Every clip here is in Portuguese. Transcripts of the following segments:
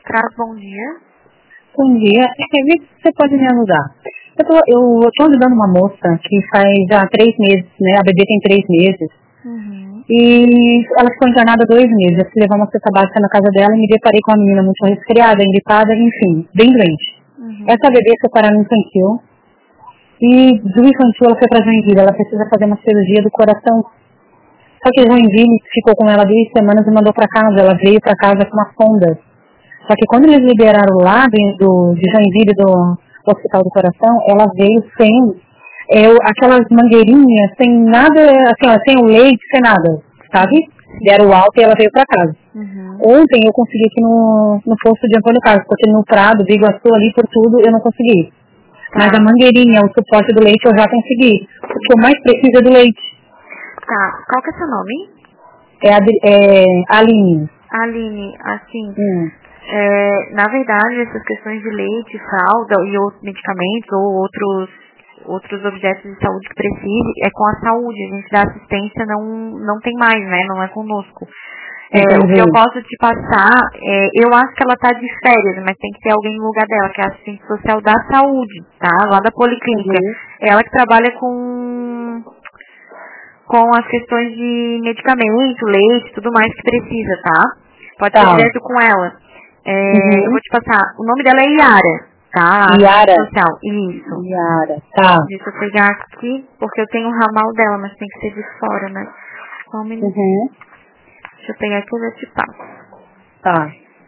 Traz, bom dia. Bom dia. Vê se você pode me ajudar. Eu tô ajudando uma moça que faz já 3 meses, né? A bebê tem 3 meses. Uhum. E ela ficou internada 2 meses. Eu fui levar uma cesta básica na casa dela e me deparei com uma menina muito resfriada, engripada, enfim, bem doente. Uhum. Essa bebê foi parar no infantil. E do infantil ela foi pra Joinville. Ela precisa fazer uma cirurgia do coração. Só que Joinville ficou com ela 2 semanas e mandou pra casa. Ela veio pra casa com uma sonda. Só que quando eles liberaram lá de Joinville do Hospital do Coração, ela veio sem aquelas mangueirinhas, sem nada, assim, ó, sem o leite, sem nada, sabe? Deram o alta e ela veio pra casa. Uhum. Ontem eu consegui aqui no posto de Antônio Carlos, porque no Prado, Biguaçu, ali por tudo, eu não consegui. Mas a mangueirinha, o suporte do leite eu já consegui. O que eu mais preciso é do leite. Tá, qual que é seu nome? É a Aline. Aline, assim, na verdade, essas questões de leite, fralda e outros medicamentos ou outros objetos de saúde que precise, é com a saúde. A gente dá assistência, não tem mais, né? Não é conosco. O que eu posso te passar, eu acho que ela tá de férias, mas tem que ter alguém no lugar dela, que é a assistente social da saúde, tá? Lá da Policlínica. Ela que trabalha com as questões de medicamento, leite, tudo mais que precisa, tá? Pode ser direto com ela. Eu vou te passar. O nome dela é Yara, tá? Yara? Social. Isso. Yara, tá. Deixa eu pegar aqui, porque eu tenho o ramal dela, mas tem que ser de fora, né? Só um minutinho. Deixa eu pegar aqui e já te passo. Tá.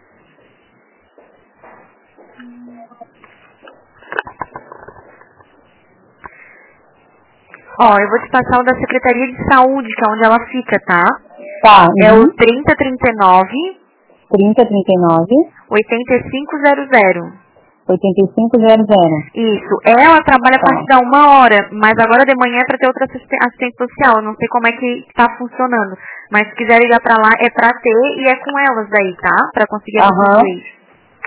Ó, eu vou te passar o da Secretaria de Saúde, que é onde ela fica, tá? Tá. É o 3039 8500. 8500. Isso. Ela trabalha a partir da 1h, mas agora de manhã é pra ter outra assistente social. Eu não sei como é que tá funcionando. Mas se quiser ligar pra lá, é pra ter e é com elas daí, tá? Pra conseguir fazer isso.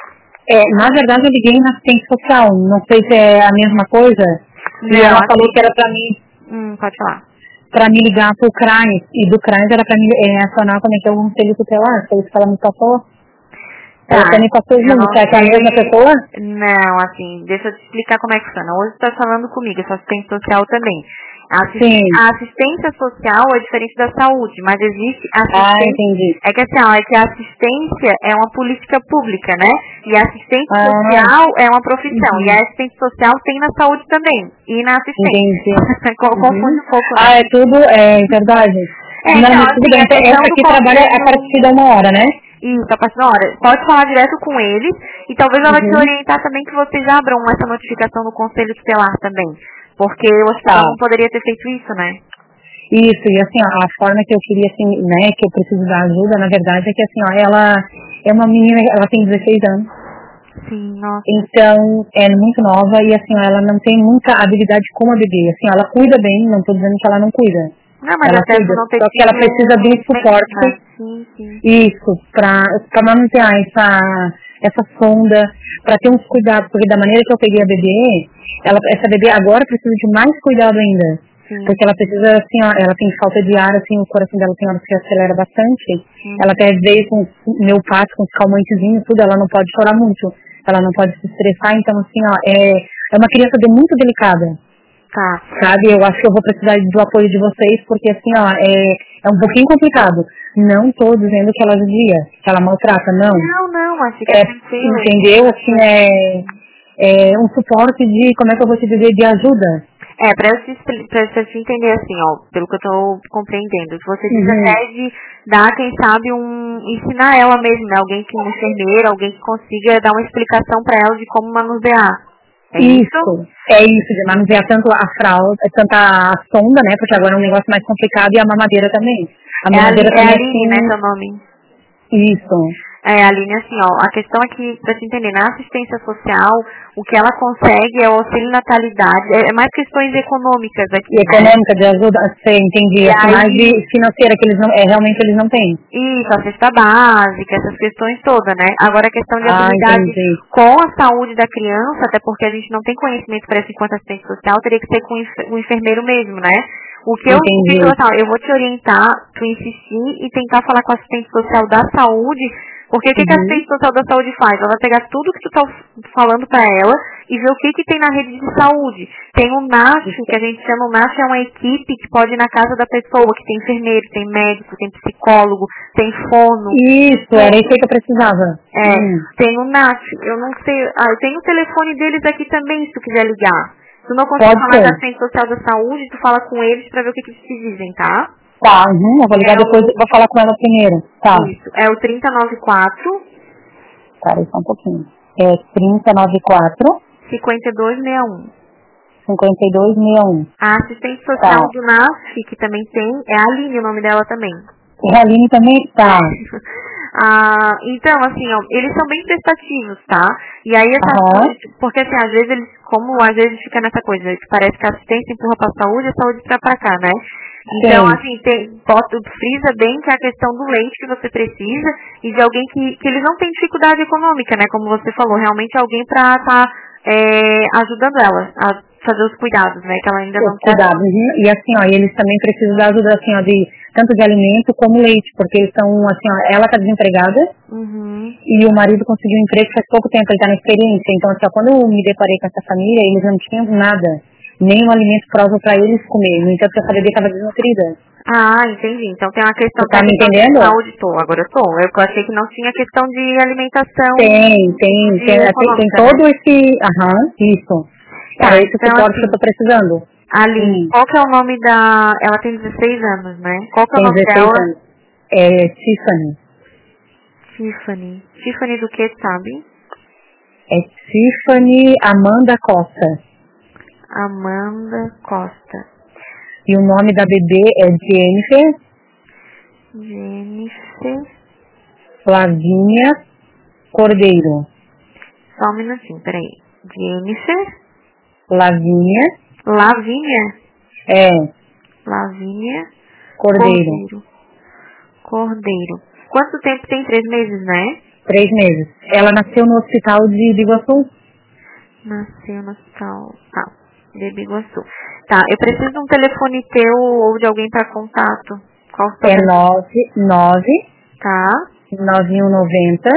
Na verdade eu liguei na assistente social. Não sei se é a mesma coisa. Não, e ela falou que era pra mim. Pode falar. Pra me ligar pro CRAS. E do CRAS era pra me acionar como é que é o conselho tutelar. Foi isso que ela me passou. Tá, ela me passou junto. Será que é a mesma pessoa? Não, assim, deixa eu te explicar como é que funciona. Hoje você tá falando comigo, eu sou assistente social também. A assistência social é diferente da saúde, mas existe assistência. Entendi. É que assim, é que a assistência é uma política pública, né? E a assistência social é uma profissão. E a assistência social tem na saúde também. E na assistência. Confunde um pouco. É tudo, é verdade. Então, assim, essa aqui trabalha a partir da 1h, né? Isso, a partir da hora. Pode falar direto com eles e talvez ela te orientar também que vocês abram essa notificação no Conselho Tutelar também. Porque o hospital não poderia ter feito isso, né? Isso, e assim, ó, a forma que eu queria, assim, né, que eu preciso da ajuda, na verdade, é que assim, ó, ela é uma menina, ela tem 16 anos. Sim, nossa. Então, é muito nova e assim, ó, ela não tem muita habilidade como a bebê. Assim, ela cuida bem, não tô dizendo que ela não cuida. Não, mas ela até cuida, não ter só que ela precisa de um suporte. Sim. Isso, pra manuter essa sonda, pra ter uns cuidados, porque da maneira que eu peguei a bebê, essa bebê agora precisa de mais cuidado ainda. Porque ela precisa, assim, ó, ela tem falta de ar, assim, o coração dela tem horas que acelera bastante. Ela até veio com meu passo, com os calmantezinhos, tudo, ela não pode chorar muito, ela não pode se estressar, então, assim, ó, é uma criança muito delicada. Tá. Sabe, eu acho que eu vou precisar do apoio de vocês, porque assim, ó, é um pouquinho complicado. Não tô dizendo que ela judia, que ela maltrata, não. Não, acho que é tranquilo. Entendeu? Assim, é um suporte de, como é que eu vou te dizer, de ajuda. Pra eu te entender assim, ó, pelo que eu tô compreendendo, você diz até de dar, quem sabe, ensinar ela mesmo, né, alguém que um enfermeiro, alguém que consiga dar uma explicação pra ela de como manusear. É isso? É isso, de manusear tanto a fralda, tanto a sonda, né, porque agora é um negócio mais complicado, e a mamadeira também. A mamadeira também, Aline, né, seu nome? Isso. Aline, assim, ó, a questão é que, pra te entender, na assistência social, o que ela consegue é o auxílio natalidade, é mais questões econômicas aqui, econômica, de ajuda, você entendi, mais de financeira, que eles não, realmente eles não têm. Isso, a cesta básica, essas questões todas, né? Agora a questão de habilidade com a saúde da criança, até porque a gente não tem conhecimento para isso enquanto assistente social, teria que ser com o enfermeiro mesmo, né? O que eu vou te orientar, tu insistir e tentar falar com a assistente social da saúde Porque o que a assistente social da saúde faz? Ela vai pegar tudo que tu tá falando pra ela e ver o que tem na rede de saúde. Tem o NAF, que a gente chama, o NAF é uma equipe que pode ir na casa da pessoa, que tem enfermeiro, tem médico, tem psicólogo, tem fono. Isso, era isso que eu precisava. Tem o NAF, eu não sei, eu tenho o telefone deles aqui também, se tu quiser ligar. Se tu não conseguir falar com a assistente social da saúde, tu fala com eles pra ver o que eles te dizem, tá? Tá, eu vou ligar depois, vou falar com ela primeiro. Tá. Isso, é o 3094. Cara, só um pouquinho. É 3094 5261. 5261. A assistente social do NAF, que também tem, é a Aline o nome dela também. E a Aline também tá. Então, assim, ó, eles são bem prestativos, tá? E aí, porque assim, às vezes eles, como às vezes fica nessa coisa, que parece que a assistência empurra pra saúde e a saúde pra cá, né? Então, assim, frisa bem que é a questão do leite que você precisa e de alguém que eles não têm dificuldade econômica, né? Como você falou, realmente alguém pra estar ajudando ela a fazer os cuidados, né? Que ela ainda não tem. E assim, ó, eles também precisam da ajuda, assim, ó, tanto de alimento como leite, porque eles são, assim, ó, ela tá desempregada e o marido conseguiu um emprego faz pouco tempo, ele tá na experiência. Então, assim, ó, quando eu me deparei com essa família, eles não tinham nada. Nem um alimento próprio para eles comer. No entanto, essa bebê estava desnutrida. Entendi. Então tem uma questão tá me entendendo? de saúde. Agora eu tô. Eu achei que não tinha questão de alimentação. Tem todo esse... isso. Tá, esse suporte que eu tô precisando. Aline, qual que é o nome da... Ela tem 16 anos, né? Qual que é o nome dela? Anos. É Tiffany. Tiffany do que, sabe? É Tiffany Amanda Costa. Amanda Costa. E o nome da bebê é Jennifer Lavínia Cordeiro. Só um minutinho, peraí. Jennifer Lavínia Cordeiro. Quanto tempo tem? 3 meses, né? 3 meses. Ela nasceu no hospital de Biguaçu. Nasceu no hospital... de Biguaçu. Tá, eu preciso de um telefone teu ou de alguém para contato. Qual o é 99 tá? 9190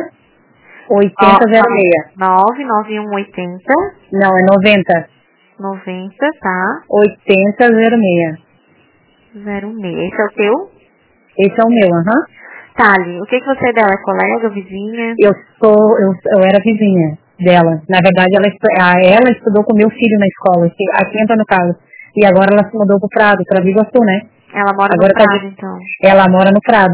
8006. 99180. Não, é 90. 90, tá? 8006. 06. Esse é o teu? Esse é o meu, Tali, o que você é dela? É colega, vizinha? Eu era vizinha dela. Na verdade, ela estudou com meu filho na escola, aqui em Antônio Carlos. E agora ela se mudou pro Prado, pra Biguaçu, né? Ela mora no Prado, então? Ela mora no Prado,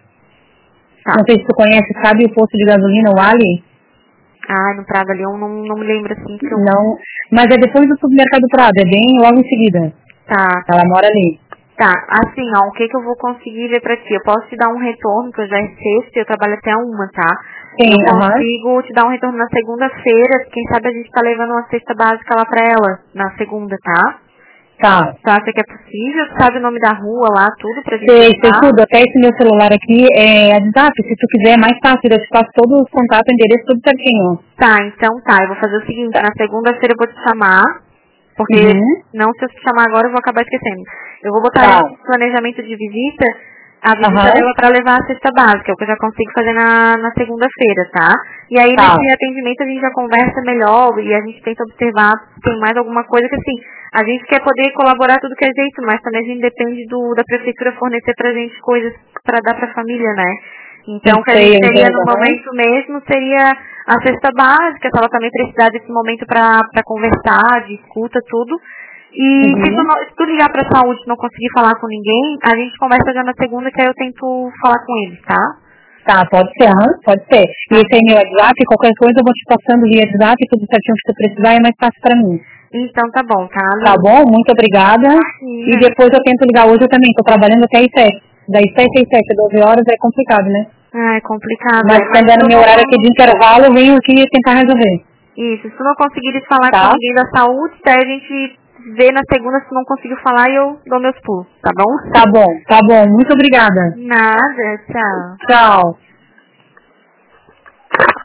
Tá. Não sei se tu conhece, sabe o posto de gasolina, o Ali? No Prado ali, eu não me lembro assim. Não, mas é depois do supermercado Prado, é bem logo em seguida. Tá. Ela mora ali. Tá, assim, o que eu vou conseguir ver pra ti? Eu posso te dar um retorno, que eu já é sexta, eu trabalho até 1, tá? Sim, eu consigo te dar um retorno na segunda-feira, quem sabe a gente tá levando uma cesta básica lá pra ela, na segunda, tá? Tá. Você acha que é possível? Sabe o nome da rua lá, tudo pra gente sei tudo, até esse meu celular aqui é WhatsApp, se tu quiser é mais fácil, eu te passo todos os contatos, endereço, tudo certinho. Tá, então eu vou fazer o seguinte, na segunda-feira eu vou te chamar, porque não, se eu te chamar agora eu vou acabar esquecendo. Eu vou botar no planejamento de visita a visita dela para levar a cesta básica, o que eu já consigo fazer na segunda-feira, tá? E aí nesse atendimento a gente já conversa melhor e a gente tenta observar se tem mais alguma coisa que assim, a gente quer poder colaborar tudo que é jeito, mas também a gente depende da prefeitura fornecer pra gente coisas para dar pra família, né? Então o que a gente teria no momento mesmo seria a cesta básica, se ela também precisar desse momento para conversar, de escuta, tudo. E se tu ligar pra saúde e não conseguir falar com ninguém, a gente conversa já na segunda, que aí eu tento falar com eles, tá? Tá, pode ser, pode ser. E esse é meu WhatsApp, qualquer coisa eu vou te passando via WhatsApp, tudo certinho que você precisar, é mais fácil pra mim. Então tá bom, tá? Tá bom, muito obrigada. E depois eu tento ligar hoje, eu também tô trabalhando até às 7. Das 7 às 7, 12 horas é complicado, né? É complicado. Mas quando é no meu horário aqui de intervalo, eu venho aqui tentar resolver. Isso, se tu não conseguires falar com ninguém da saúde, daí a gente vê na segunda, se não conseguir falar, e eu dou meus pulos, tá bom? Tá bom, muito obrigada. Nada, tchau. Tchau.